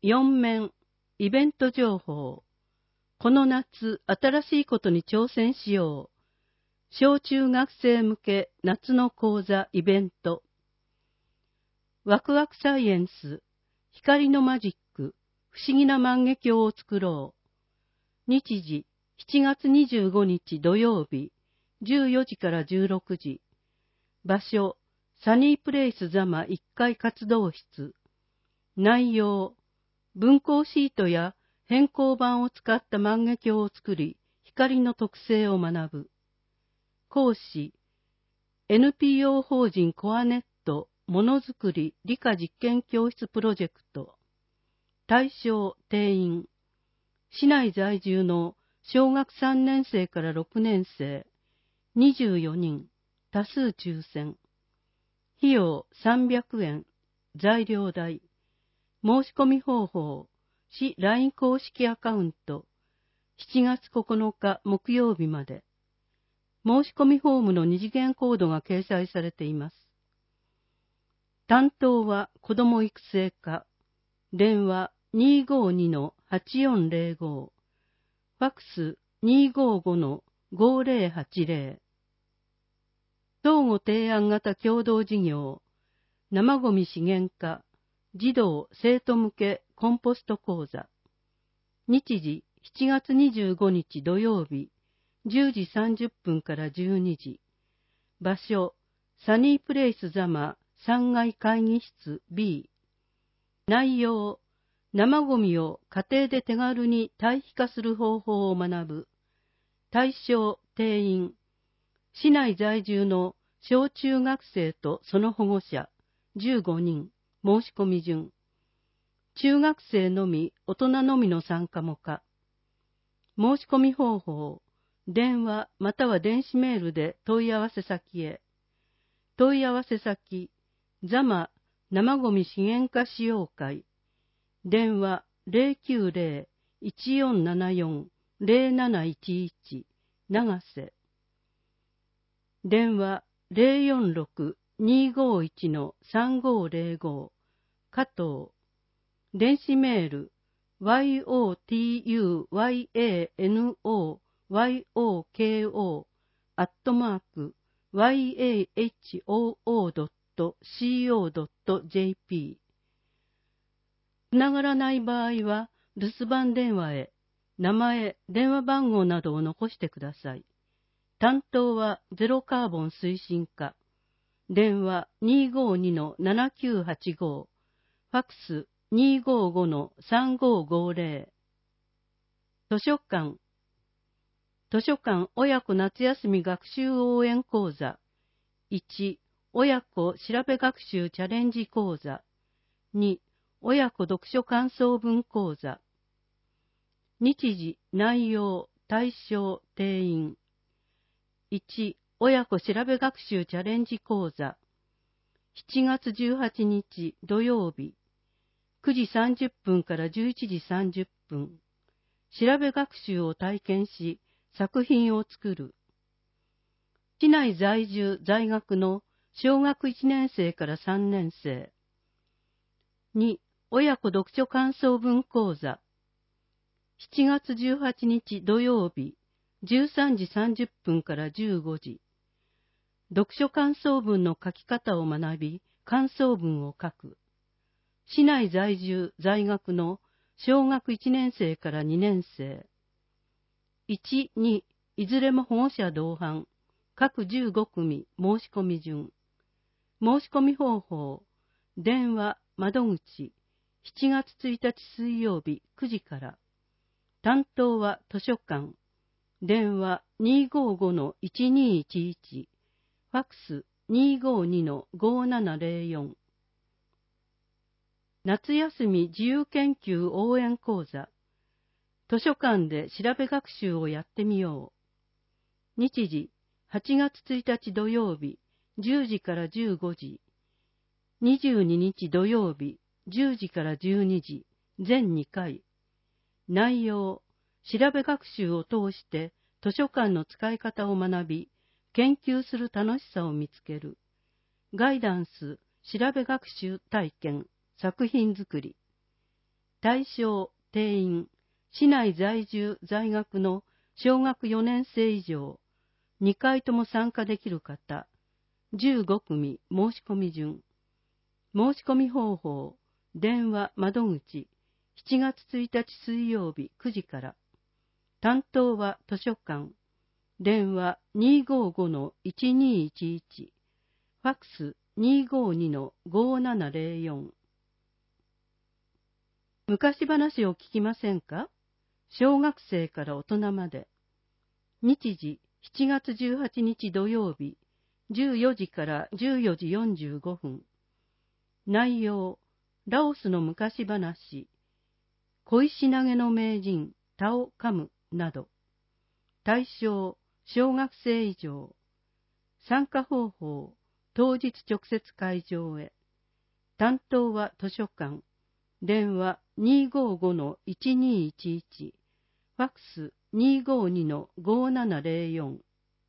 4面、イベント情報。この夏、新しいことに挑戦しよう。小中学生向け夏の講座イベント。ワクワクサイエンス、光のマジック、不思議な万華鏡を作ろう。日時、7月25日土曜日、14時から16時。場所、サニープレイス座間1階活動室。内容、分光シートや変光板を使った万華鏡を作り、光の特性を学ぶ。講師、NPO 法人コアネットものづくり理科実験教室プロジェクト。対象定員、市内在住の小学3年生から6年生、24人、多数抽選。費用300円、材料代。申し込み方法、市 LINE 公式アカウント、7月9日木曜日まで。申し込みフォームの二次元コードが掲載されています。担当は子ども育成課。電話252-8405。ファックス255-5080。相互提案型共同事業。生ごみ資源課。児童生徒向けコンポスト講座。日時7月25日土曜日、10時30分から12時。場所、サニープレイス座間3階会議室 B。内容、生ゴミを家庭で手軽に堆肥化する方法を学ぶ。対象、定員。市内在住の小中学生とその保護者15人。申し込み順。中学生のみ、大人のみの参加も可。申し込み方法。電話または電子メールで問い合わせ先へ。問い合わせ先、座間生ごみ資源化使用会。電話090-1474-0711長瀬。電話046-251-3505加藤。電子メール youtuyano.yahoo.co.jp つながらない場合は留守番電話へ名前、電話番号などを残してください。担当はゼロカーボン推進課。電話252-7985。ファックス255-3550。図書館。図書館親子夏休み学習応援講座。1、親子調べ学習チャレンジ講座。2、親子読書感想文講座。日時、内容、対象、定員。1、親子調べ学習チャレンジ講座。7月18日土曜日、9時30分から11時30分。調べ学習を体験し、作品を作る。市内在住在学の小学1年生から3年生。2、親子読書感想文講座。7月18日土曜日、13時30分から15時。読書感想文の書き方を学び、感想文を書く。市内在住在学の小学1年生から2年生。1、2、いずれも保護者同伴。各15組申し込み順。申し込み方法。電話、窓口。7月1日水曜日9時から。担当は図書館。電話255-1211。ファックス252-5704。夏休み自由研究応援講座。図書館で調べ学習をやってみよう。日時、8月1日土曜日、10時から15時。22日土曜日、10時から12時、全2回。内容、調べ学習を通して図書館の使い方を学び、研究する楽しさを見つける。ガイダンス、調べ学習体験、作品作り。 対象、定員、市内在住、在学の小学4年生以上、2回とも参加できる方、15組申し込み順。申し込み方法、電話窓口、7月1日水曜日9時から。担当は図書館。電話 255-1211。ファックス 252-5704。昔話を聞きませんか？小学生から大人まで。日時7月18日土曜日、14時から14時45分。内容、ラオスの昔話、小石投げの名人、タオカムなど。対象、小学生以上。参加方法、当日直接会場へ。担当は図書館。電話 255-1211。ファックス 252-5704。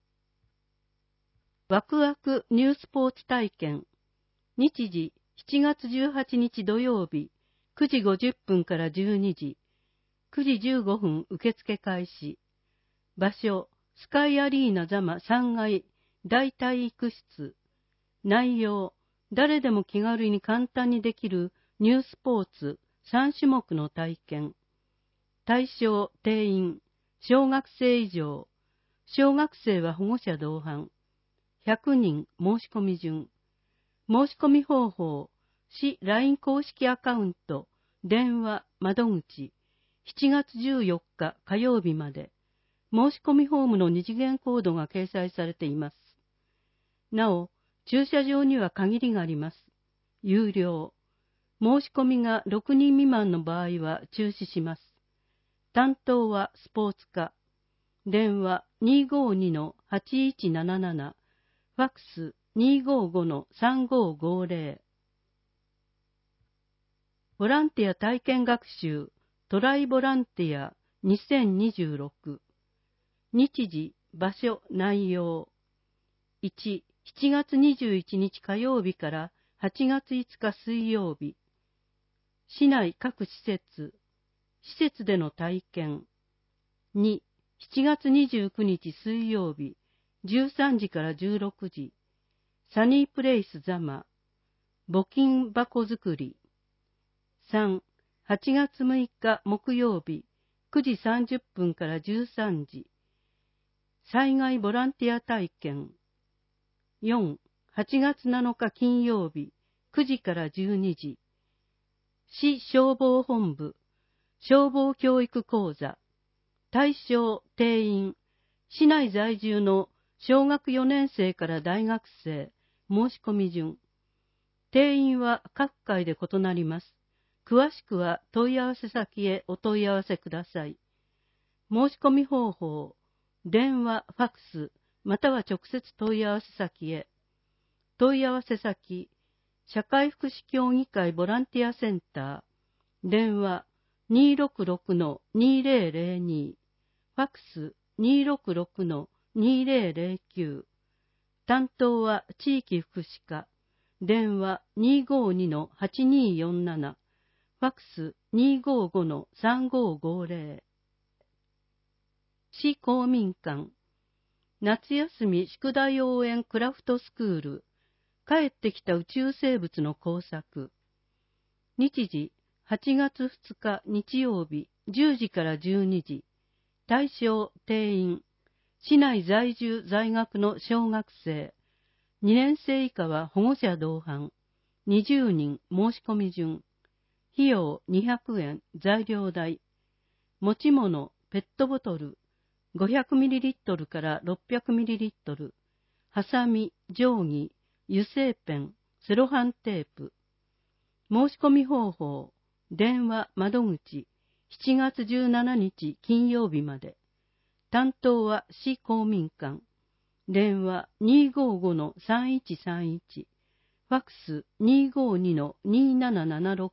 ワクワクニュースポーツ体験。日時7月18日土曜日、9時50分から12時、9時15分受付開始。場所、スカイアリーナ座間3階大体育室。内容、誰でも気軽に簡単にできるニュースポーツ3種目の体験。対象、定員、小学生以上。小学生は保護者同伴。100人申し込み順。申し込み方法、市 LINE 公式アカウント、電話、窓口、7月14日火曜日まで。申し込みフォームの二次元コードが掲載されています。なお、駐車場には限りがあります。有料。申し込みが6人未満の場合は中止します。担当はスポーツ課。電話 252-8177。ファックス 255-3550。ボランティア体験学習トライボランティア2026。日時、場所、内容。1、7月21日火曜日から8月5日水曜日。市内各施設での体験。2、7月29日水曜日、13時から16時。サニープレイス座間。募金箱作り。3、8月6日木曜日、9時30分から13時。災害ボランティア体験。4、8月7日金曜日、9時から12時。市消防本部、消防教育講座。対象、定員、市内在住の小学4年生から大学生、申し込み順。定員は各回で異なります。詳しくは問い合わせ先へお問い合わせください。申し込み方法、電話、ファックス、または直接問い合わせ先へ。問い合わせ先、社会福祉協議会ボランティアセンター、電話 266-2002、ファックス 266-2009。担当は地域福祉課、電話 252-8247、ファックス 255-3550。市公民館、夏休み宿題応援クラフトスクール、帰ってきた宇宙生物の工作。日時、8月2日日曜日、10時から12時。対象、定員、市内在住在学の小学生。2年生以下は保護者同伴。20人申し込み順。費用200円、材料代。持ち物、ペットボトル。500ml から 600ml。ハサミ、定規、油性ペン、セロハンテープ。申し込み方法、電話、窓口、7月17日金曜日まで。担当は市公民館。電話 255-3131。ファックス 252-2776。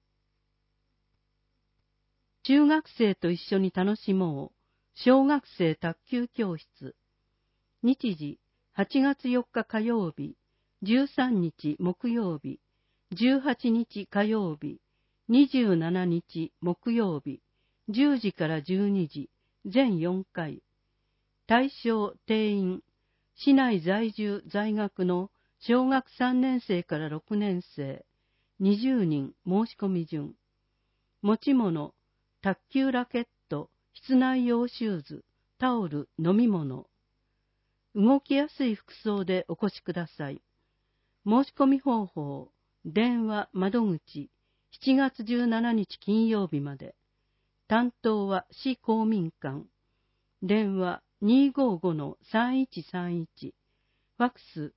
中学生と一緒に楽しもう。小学生卓球教室。日時、8月4日火曜日、13日木曜日、18日火曜日、 27日木曜日、10時から12時、全4回。対象定員、市内在住在学の小学3年生から6年生、20人申し込み順。持ち物、卓球ラケット、室内用シューズ、タオル、飲み物。動きやすい服装でお越しください。申し込み方法、電話、窓口、7月17日金曜日まで。担当は市公民館。電話 255-3131。ファックス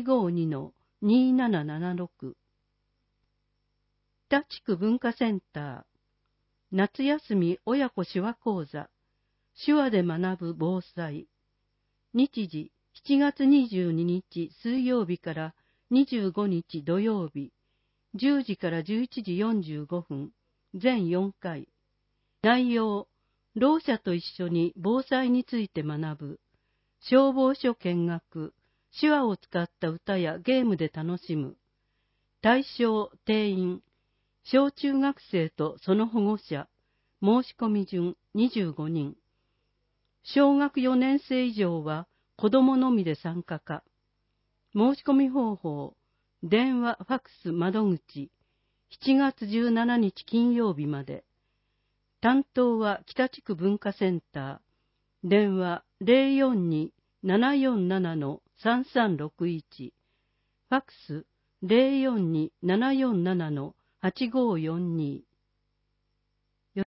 252-2776。北地区文化センター。夏休み親子手話講座。手話で学ぶ防災。日時7月22日水曜日から25日土曜日。10時から11時45分。全4回。内容、ろう者と一緒に防災について学ぶ。消防署見学。手話を使った歌やゲームで楽しむ。対象、定員。小中学生とその保護者。申し込み順25人。小学4年生以上は子供のみで参加か。申し込み方法。電話、ファックス、窓口。7月17日金曜日まで。担当は北地区文化センター。電話 042-747-3361。ファックス 042-747-8542。